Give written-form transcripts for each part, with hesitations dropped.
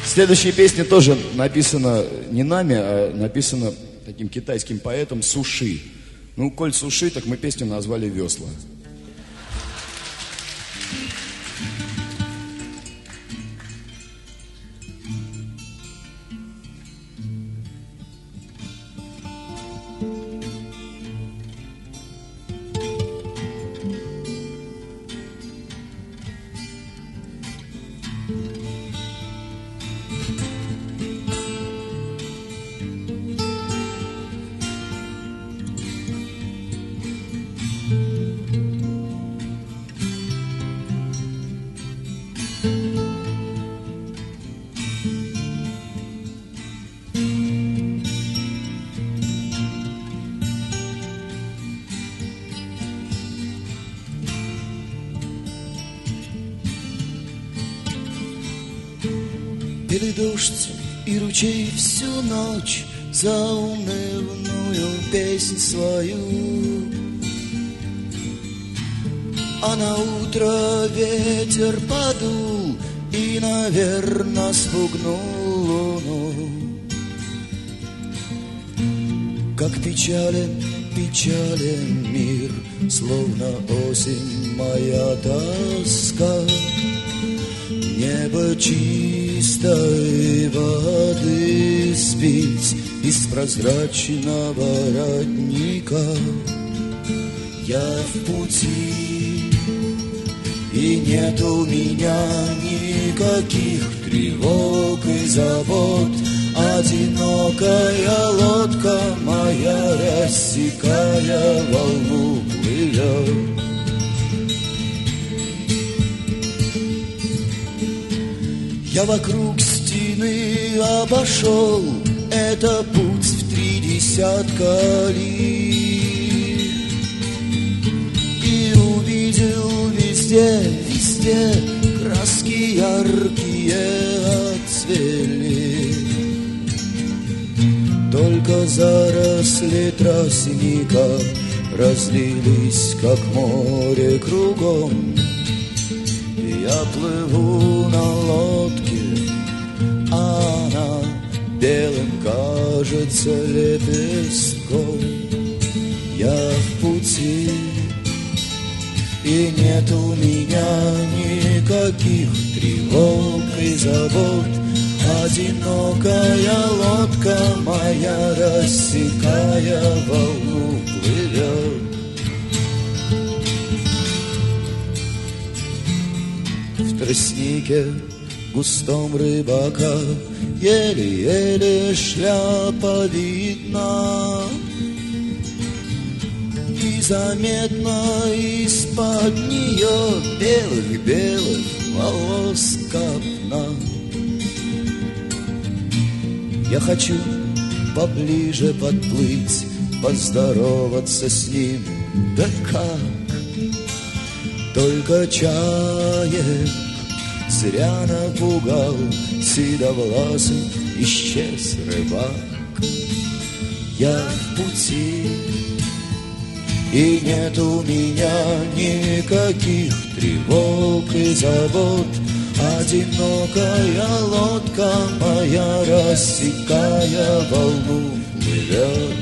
Следующая песня тоже написана не нами, а написана таким китайским поэтом Суши. Ну, коль Суши, так мы песню назвали «Весла». Пели дождь и ручей всю ночь заунывную песнь свою. А на утро ветер подул и, наверно, спугнул луну. Как печален, печален мир, словно осень моя тоска. Небо чистой воды спить из прозрачного родника. Я в пути, и нет у меня никаких тревог и забот. Одинокая лодка моя, рассекая волну, плывет. Я вокруг стены обошел, это путь в 30 ли. И увидел везде, везде краски яркие отцвели. Только заросли тростника разлились, как море кругом. Я плыву на лодке, а она белым кажется лепестком. Я в пути, и нет у меня никаких тревог и забот. Одинокая лодка моя, рассекая волну, плывет. В тростнике густом рыбака еле-еле шляпа видна. И заметно из-под нее белых-белых волос копна. Я хочу поближе подплыть, поздороваться с ним, да как? Только чаек зря напугал, седовласый исчез рыбак. Я в пути, и нет у меня никаких тревог и забот. Одинокая лодка моя, рассекая волну, плывет.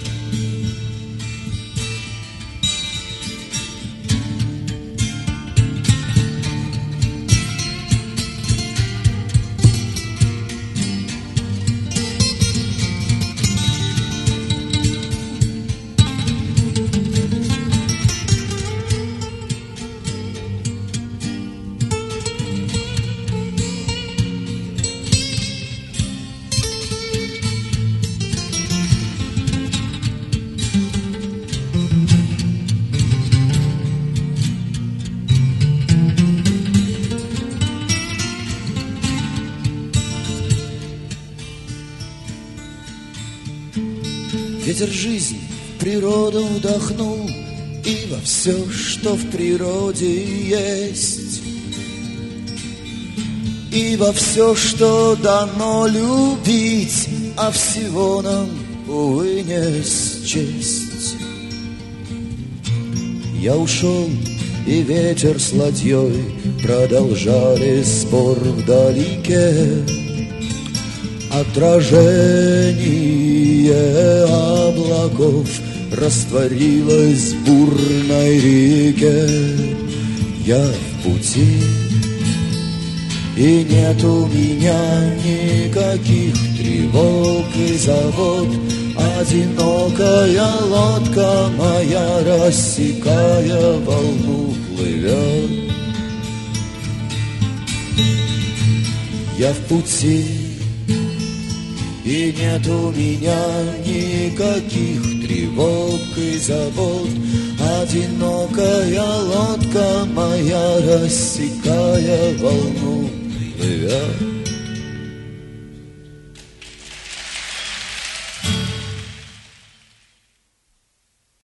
Ветер жизни в природу вдохнул, и во все, что в природе есть, и во все, что дано любить, а всего нам, увы, не счесть. Я ушел, и ветер с ладьей продолжали спор вдалеке. Отражение облаков растворилось в бурной реке. Я в пути, и нет у меня никаких тревог и забот. Одинокая лодка моя, рассекая волну, плывет. Я в пути, и нет у меня никаких тревог и забот. Одинокая лодка моя, рассекая волну, плывет.